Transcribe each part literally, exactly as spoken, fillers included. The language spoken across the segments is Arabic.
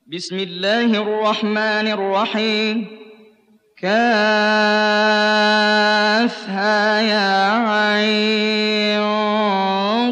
بسم الله الرحمن الرحيم. كافها يا عين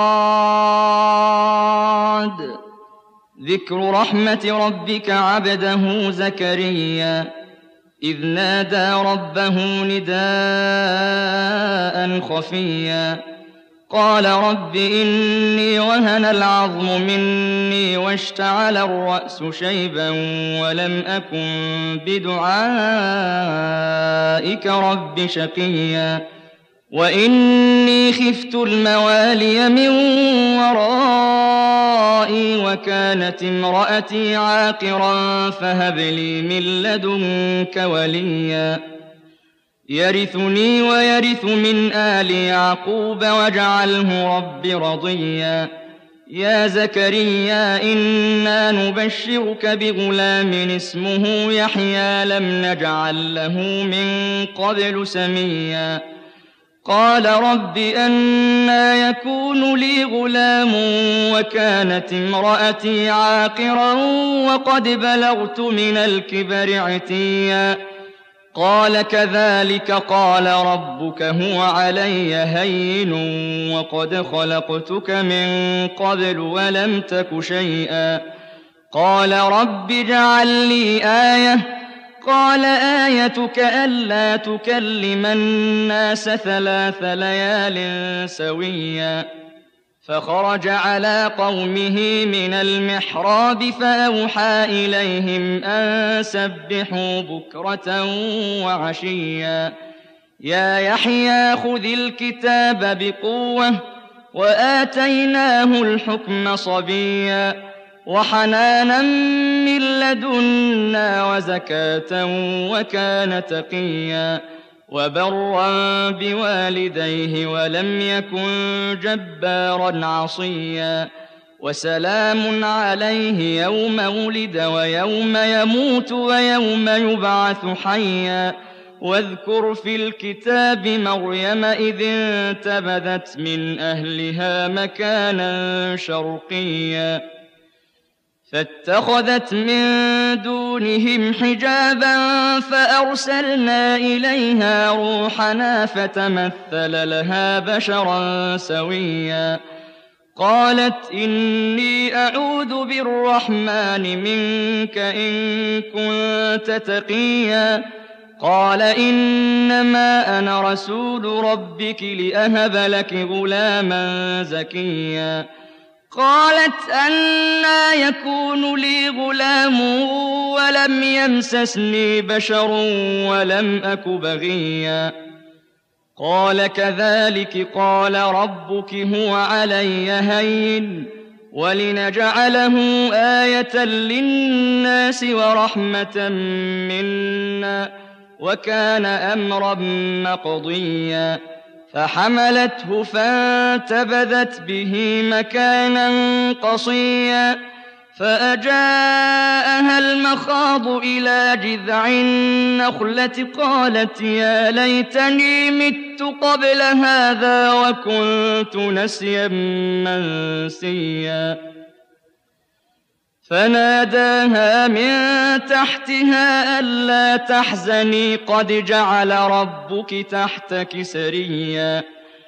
صاد. ذكر رحمة ربك عبده زكريا إذ نادى ربه نداء خفيا قال رب إني وهن العظم مني واشتعل الرأس شيبا ولم أكن بدعائك رب شقيا وإني خفت الموالي من ورائي وكانت امرأتي عاقرا فهب لي من لدنك وليا يرثني ويرث من آل يعقوب واجعله رب رضيا يا زكريا إنا نبشرك بغلام اسمه يحيى لم نجعل له من قبل سميا قال رب أنى يكون لي غلام وكانت امرأتي عاقرا وقد بلغت من الكبر عتيا قال كذلك قال ربك هو علي هين وقد خلقتك من قبل ولم تك شيئا قال رب اجعل لي آية قال آيتك ألا تكلم الناس ثلاث ليال سويا فخرج على قومه من المحراب فأوحى إليهم أن سبحوا بكرة وعشيا يا يحيى خذ الكتاب بقوة وآتيناه الحكم صبيا وحنانا من لدنا وزكاة وكان تقيا وبرا بوالديه ولم يكن جبارا عصيا وسلام عليه يوم ولد ويوم يموت ويوم يبعث حيا واذكر في الكتاب مريم إذ انتبذت من أهلها مكانا شرقيا فاتخذت من دونهم حجابا فأرسلنا إليها روحنا فتمثل لها بشرا سويا قالت إني أعوذ بالرحمن منك إن كنت تقيا قال إنما أنا رسول ربك لأهب لك غلاما زكيا قالت أنى يكون لي غلام ولم يمسسني بشر ولم أك بغيا قال كذلك قال ربك هو علي هين ولنجعله آية للناس ورحمة منا وكان أمرا مقضيا فحملته فانتبذت به مكانا قصيا فأجاءها المخاض إلى جذع النخلة قالت يا ليتني مت قبل هذا وكنت نسيا منسيا فناداها من تحتها ألا تحزني قد جعل ربك تحتك سريا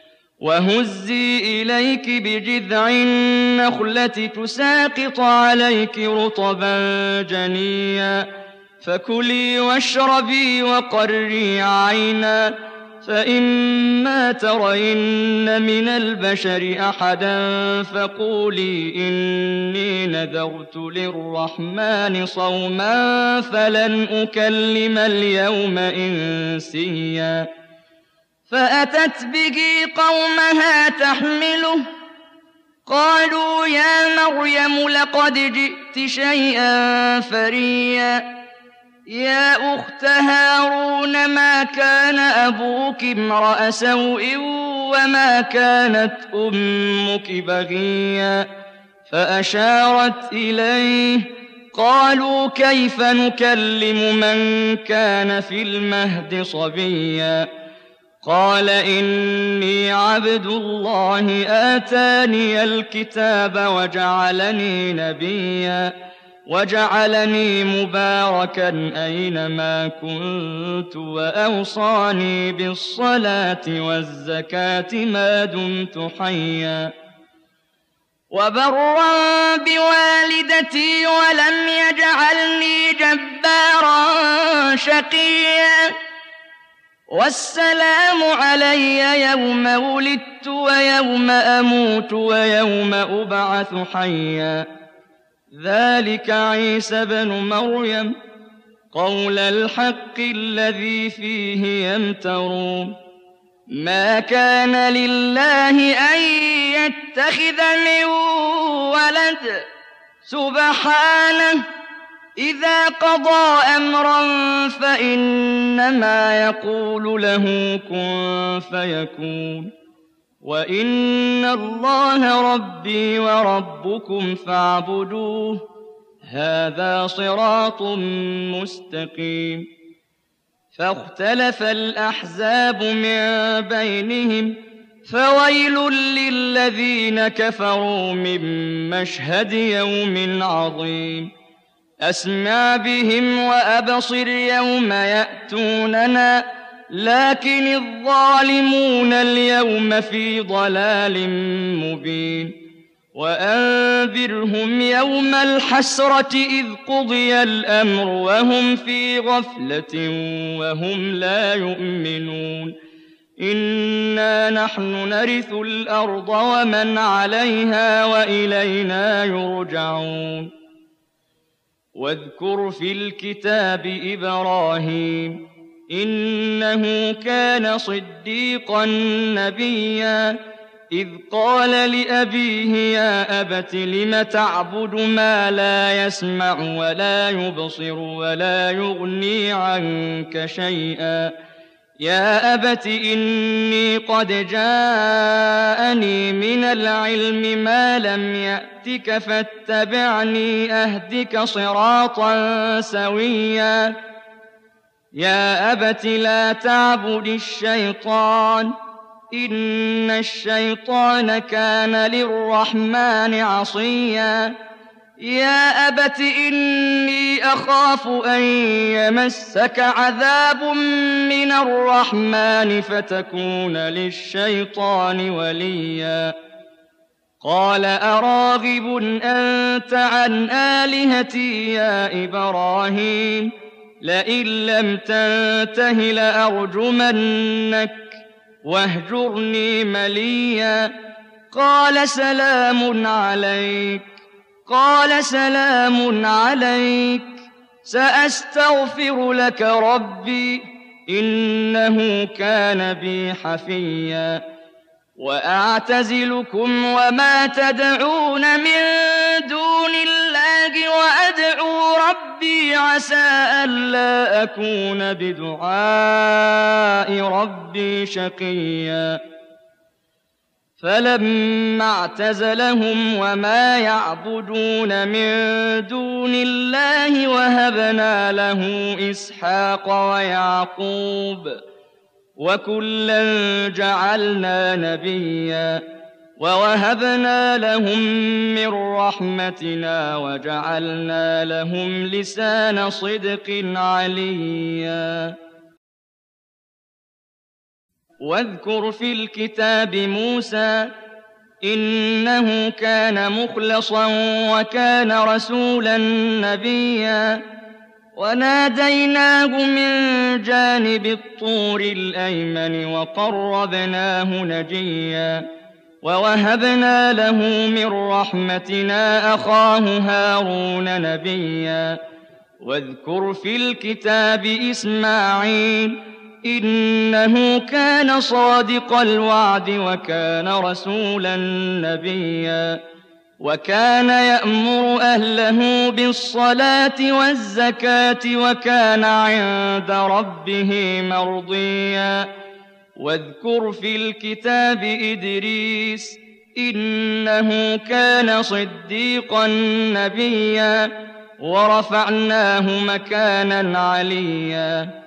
وهزي إليك بجذع النخلة تساقط عليك رطبا جنيا فكلي واشربي وقري عينا فإما ترين من البشر أحدا فقولي إني نذرت للرحمن صوما فلن أكلم اليوم إنسيا فأتت به قومها تحمله قالوا يا مريم لقد جئت شيئا فريا يا أخت هارون ما كان أبوك امرأ سوء وما كانت أمك بغيا فأشارت إليه قالوا كيف نكلم من كان في المهد صبيا قال إني عبد الله آتاني الكتاب وجعلني نبيا وجعلني مباركا أينما كنت وأوصاني بالصلاة والزكاة ما دمت حيا وبرا بوالدتي ولم يجعلني جبارا شقيا والسلام علي يوم ولدت ويوم أموت ويوم أبعث حيا ذلك عيسى بن مريم قول الحق الذي فيه يمترون ما كان لله أن يتخذ من ولد سبحانه إذا قضى أمرا فإنما يقول له كن فيكون وإن الله ربي وربكم فاعبدوه هذا صراط مستقيم فاختلف الأحزاب من بينهم فويل للذين كفروا من مشهد يوم عظيم أسمع بهم وأبصر يوم يأتوننا لكن الظالمون اليوم في ضلال مبين وأنذرهم يوم الحسرة إذ قضي الأمر وهم في غفلة وهم لا يؤمنون إنا نحن نرث الأرض ومن عليها وإلينا يرجعون واذكر في الكتاب إبراهيم إنه كان صديقا نبيا إذ قال لأبيه يا أبت لم تعبد ما لا يسمع ولا يبصر ولا يغني عنك شيئا يا أبت إني قد جاءني من العلم ما لم يأتك فاتبعني أهدك صراطا سويا يا أبت لا تعبد الشيطان إن الشيطان كان للرحمن عصيا يا أبت إني أخاف أن يمسك عذاب من الرحمن فتكون للشيطان وليا قال أراغب أنت عن آلهتي يا إبراهيم لئن لم تنته لأرجمنك واهجرني مليا قال سلام عليك قال سلام عليك سأستغفر لك ربي إنه كان بي حفيا وأعتزلكم وما تدعون من دون الله وأدعو ربي عسى ألا أكون بدعاء ربي شقيا فلما اعتزلهم وما يعبدون من دون الله وهبنا له إسحاق ويعقوب وكلا جعلنا نبيا ووهبنا لهم من رحمتنا وجعلنا لهم لسان صدق عليا واذكر في الكتاب موسى إنه كان مخلصا وكان رسولا نبيا وناديناه من جانب الطور الأيمن وقربناه نجيا ووهبنا له من رحمتنا أخاه هارون نبيا واذكر في الكتاب إسماعيل إنه كان صادق الوعد وكان رسولا نبيا وكان يأمر أهله بالصلاة والزكاة وكان عند ربه مرضيا واذكر في الكتاب إدريس إنه كان صديقا نبيا ورفعناه مكانا عليا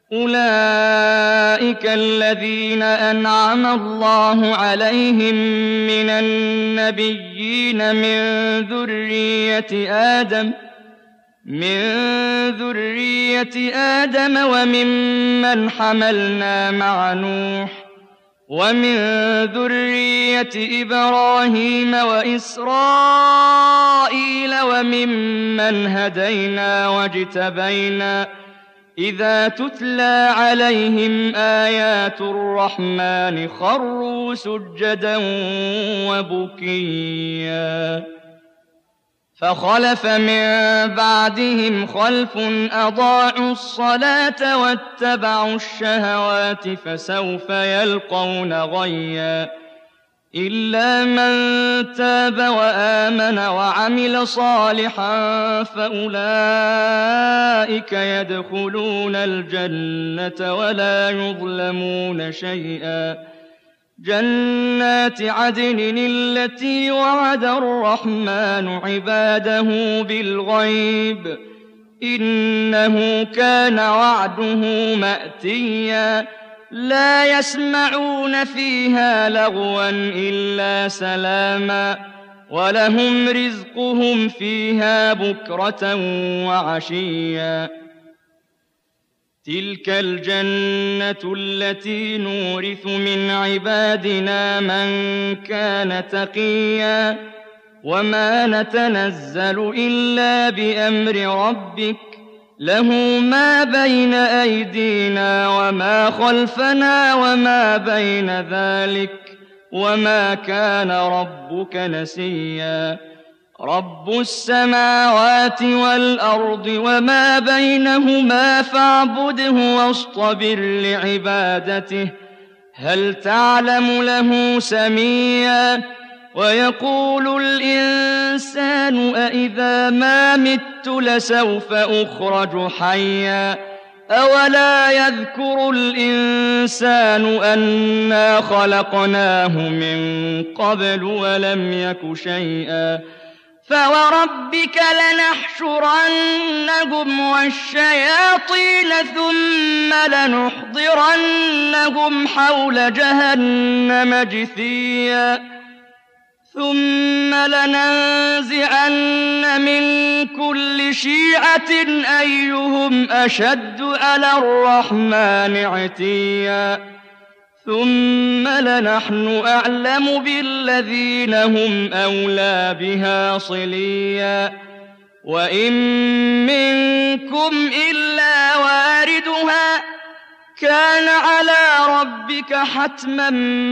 أولئك الذين أنعم الله عليهم من النبيين من ذرية آدم من ذرية آدم وممن حملنا مع نوح ومن ذرية إبراهيم وإسرائيل وممن هدينا واجتبينا إذا تتلى عليهم آيات الرحمن خروا سجدا وبكيا فخلف من بعدهم خلف أضاعوا الصلاة واتبعوا الشهوات فسوف يلقون غيا إلا من تاب وآمن وعمل صالحا فأولئك يدخلون الجنة ولا يظلمون شيئا جنات عدن التي وعد الرحمن عباده بالغيب إنه كان وعده مأتيا لا يسمعون فيها لغوا إلا سلاما ولهم رزقهم فيها بكرة وعشيا تلك الجنة التي نورث من عبادنا من كان تقيا وما نتنزل إلا بأمر ربك له ما بين أيدينا وما خلفنا وما بين ذلك وما كان ربك نسيا رب السماوات والأرض وما بينهما فاعبده واصطبر لعبادته هل تعلم له سميا ويقول الإنسان أإذا ما مت لسوف أخرج حيا أولا يذكر الإنسان أنا خلقناه من قبل ولم يك شيئا فوربك لنحشرنهم والشياطين ثم لنحضرنهم حول جهنم جثيا ثم لننزعن من كل شيعة أيهم أشد على الرحمن عتيا ثم لنحن أعلم بالذين هم أولى بها صليا وإن منكم إلا واردها كان على ربك حتما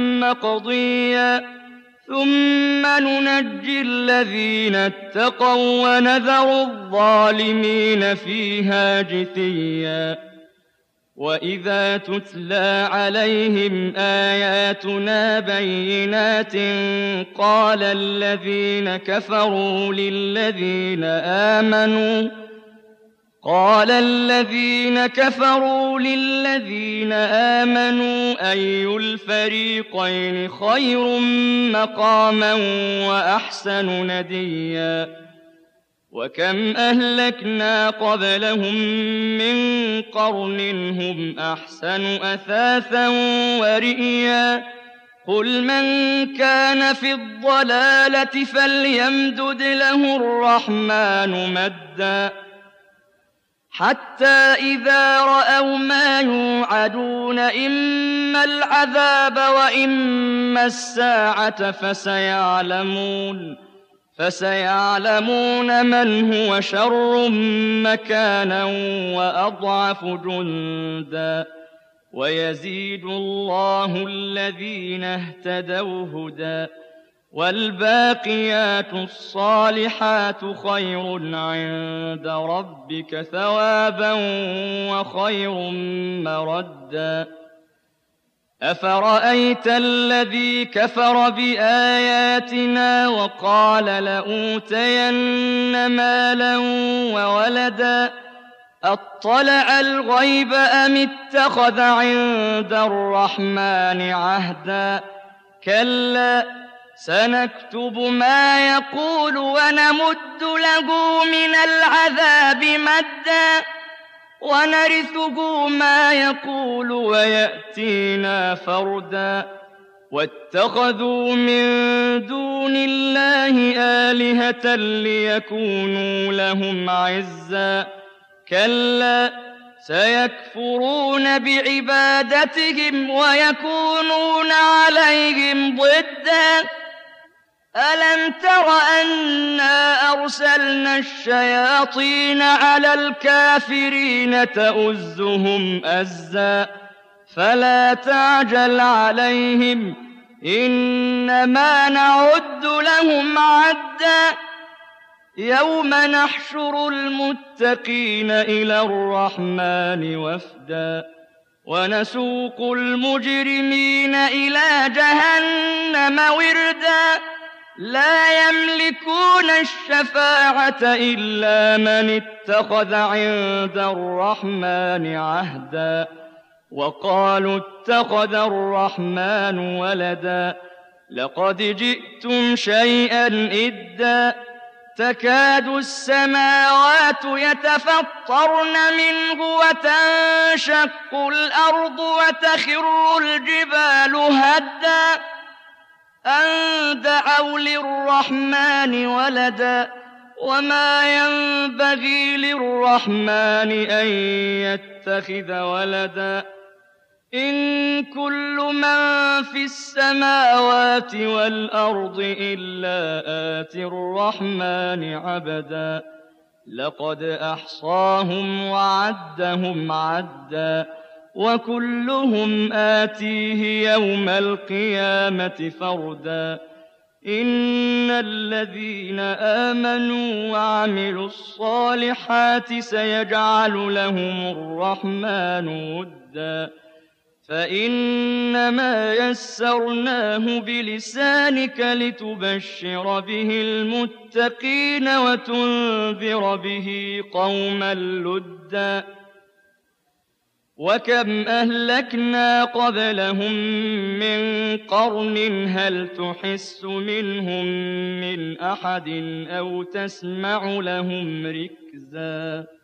مقضيا ثم ننجي الذين اتقوا ونذر الظالمين فيها جثيا وإذا تتلى عليهم آياتنا بينات قال الذين كفروا للذين آمنوا قال الذين كفروا للذين آمنوا أي الفريقين خير مقاما وأحسن نديا وكم أهلكنا قبلهم من قرن هم أحسن أثاثا ورئيا قل من كان في الضلالة فليمدد له الرحمن مدا حتى إذا رأوا ما يوعدون إما العذاب وإما الساعة فسيعلمون فسيعلمون من هو شر مكانا وأضعف جندا ويزيد الله الذين اهتدوا هدى والباقيات الصالحات خير عند ربك ثوابا وخير مردا أفرأيت الذي كفر بآياتنا وقال لأوتين مالا وولدا أطلع الغيب أم اتخذ عند الرحمن عهدا كلا سنكتب ما يقول ونمد له من العذاب مدا ونرثه ما يقول ويأتينا فردا واتخذوا من دون الله آلهة ليكونوا لهم عزا كلا سيكفرون بعبادتهم ويكونون عليهم ضدا ألم تر أنا أرسلنا الشياطين على الكافرين تؤزهم أزا فلا تعجل عليهم إنما نعد لهم عدا يوم نحشر المتقين إلى الرحمن وفدا ونسوق المجرمين إلى جهنم وردا لا يملكون الشفاعة إلا من اتخذ عند الرحمن عهدا وقالوا اتخذ الرحمن ولدا لقد جئتم شيئا إدا تكاد السماوات يتفطرن منه وتنشق الأرض وتخر الجبال هدا أن دعوا للرحمن ولدا وما ينبغي للرحمن أن يتخذ ولدا إن كل من في السماوات والأرض إلا آتي الرحمن عبدا لقد أحصاهم وعدهم عدا وكلهم آتيه يوم القيامة فردا إن الذين آمنوا وعملوا الصالحات سيجعل لهم الرحمن ودا فإنما يسرناه بلسانك لتبشر به المتقين وتنذر به قوما لدا وكم أهلكنا قبلهم من قرن هل تحس منهم من أحد أو تسمع لهم ركزا